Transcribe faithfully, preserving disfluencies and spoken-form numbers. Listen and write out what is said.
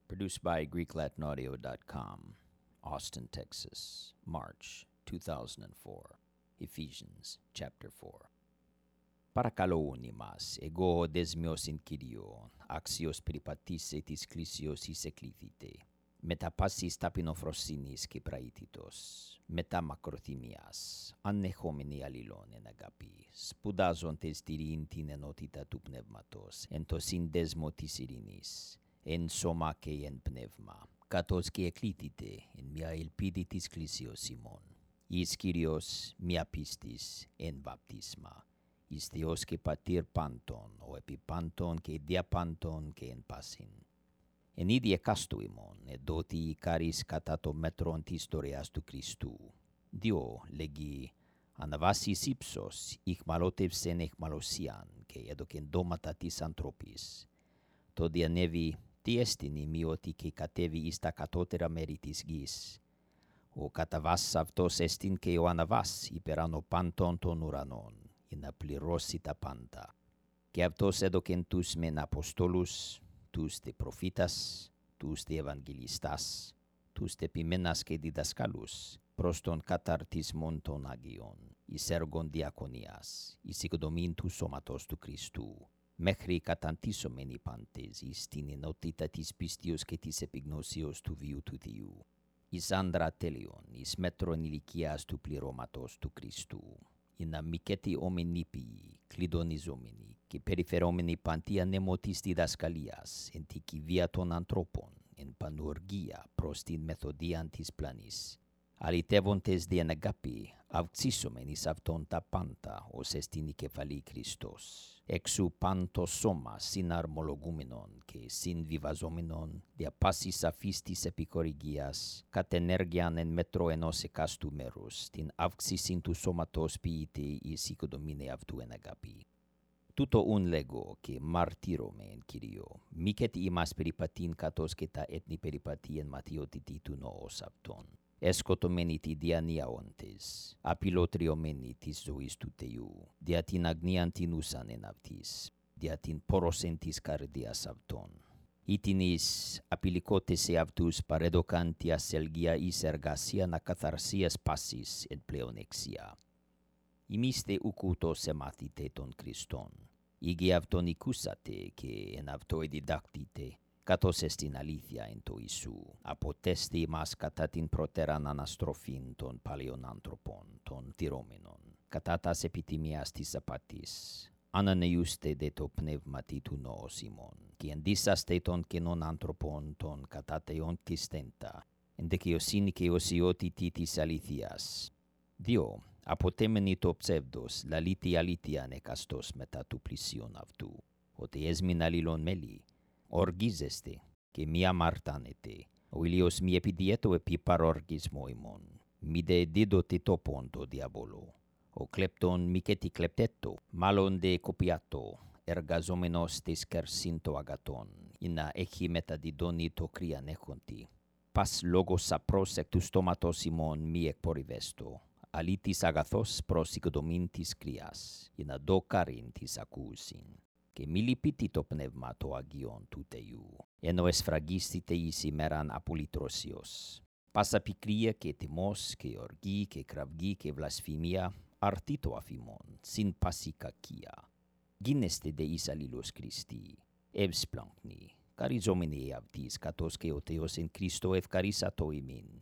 Produced by Greek Latin Audio dot com, Austin, Texas, March two thousand four. Ephesians chapter four. Παρακαλώ ημάς, εγώ δεσμιος εν Κυρίω, άξιος περιπατής της κλήσεως εις εκλήθητε, μετα πάσης ταπεινοφροσύνης και πραήτητος, μετα μακροθυμίας, ανεχόμενοι αλληλών εν αγάπη, σπουδάζοντες τηρήν την ενότητα του πνεύματος, εν το συνδέσμο της ειρήνης, εν σώμα και εν πνεύμα, καθώς και εκλήθητε εν μια ελπίδη της κλήσεως ημών, εις Κύριος μια πίστης εν βαπτίσμα, εις Θεός και Πατήρ πάντων, ο επί πάντων και δια πάντων και εν πάσιν. Εν είδη εκάστου ημών, εδότη η κάρις κατά το μέτρον της ιστορίας του Χριστού. Διό, λέγει, αναβάσεις ύψος, ηχμαλώτευσεν εχμαλωσίαν και έδωκεν δώματα της ανθρώπης. Το διανέβη, τι έστιν ημιώτη και κατέβη εις τα κατώτερα μέρη της γης. Ο καταβάς αυτός έστιν και ο αναβάς υπεράν ο πάντων των ουρανών, για να πληρώσει τα πάντα. Και αυτός έδωκεν τους μεν αποστόλους, τους δε προφήτας, τους δε ευαγγελιστάς, τους δε ποιμένας και διδασκάλους, προς τον καταρτισμόν των Αγίων, εις έργον διακονίας, εις οικοδομήν του σώματος του Χριστού, μέχρι καταντήσομεν οι πάντες εις την ενότητα της πίστεως και της επιγνώσεως του βίου του Θεού, εις άντρα τέλειον, εις μέτρον ηλικίας του πληρώματος του Χριστού, για να μικέτη όμεν νήπιοι, κλειδονιζόμενοι και περιφερόμενοι παντή ανέμο της διδασκαλίας, εν τη κυβία των ανθρώπων, εν πανουργία προς την μεθοδίαν της πλανής. Αλητεύοντες διεν αγάπη, αυξήσομεν εις αυτόν τα πάντα, ως εστιν η κεφαλή Χριστός. Εξου παν το σώμα συναρμολογούμενον και συνβιβαζόμενον, δια πάσης αφής της επικορυγίας, κατ' ενέργειαν εν μέτρο ενός εκάστου μέρους, την αύξησιν του σώματος ποιείται εις οικοδομήνε αυτού εν αγάπη. Τούτο ουν λέγω και μαρτύρωμαι εν Κυρίω, μήκετ ημάς περιπατήν κατός και τα έθνη περιπατεί εν ματιότητη του νόος αυτών. Εσκοτωμένοι τη διανιαόντες, απειλωτριωμένοι της ζωής του Θεού, δια την αγνίαν την ούσαν εν αυτής, δια την πόρωσεν της καρδίας αυτών. Ήτιν εις απειλικότες σε αυτούς παρέδωκαν τη ασελγία εις εργασίαν ακαθαρσίας πάσης εν πλεονεξία. Ημίστε ουκούτος εμάθητε των Χριστών, ήγε αυτόν οικούσατε και εν αυτό εδιδάκτητε, καθώς εστιν αλήθεια εν το Ιησού, αποτέστη ημάς κατά την προτεράν αναστροφήν των παλαιών άνθρωπων, των τυρώμενων, κατά τας επιτιμίας της απατής. Ανανεούστε δε το πνεύματι του νόος ημών, και ενδύσαστε των καινών άνθρωπων των κατάτεων της τέντα, εν δικαιοσύνη και οσιότητη της αλήθειας. Διό, αποτέμενοι το ψεύδος, λαλίτη αλήθειαν εκαστός μετά του πλησίον αυτού, ότι έσμην αλλήλων μέλη, οργίζεστε και μη αμαρτάνετε, ο ηλιος μη επιδιέτω επί παροργισμό ημών, μη δε δίδοτε τόπον το διαβόλο, ο κλέπτον μη και τι κλεπτέτο, μάλλον δε κοπιάτο, εργαζόμενος τες κερσίν το αγατόν, ή να έχει μεταδιδώνει το κρύαν έχοντι. Πας λόγος απρός εκ του στόματος ημών μη εκπορυβέστο, αλήτης αγαθός προς οικοδομήν της κρύας, ή να δω κάριν της ακούσιν. Και μη λυπήτη το πνεύμα το Αγίον του Θεού, ενώ εσφραγίστητε εις ημέραν απολυτρώσεως. Πάσα πικρία και τιμός και οργή και κραυγή και βλασφημία, αρτήτω αφημών, συν πάση κακία. Γίνεστε δε εις αλλήλους Χριστοί, ευσπλάγχνοι, καριζόμενοι αυτής, καθώς και ο Θεός εν Χριστώ ευκαρίσατο ημίν,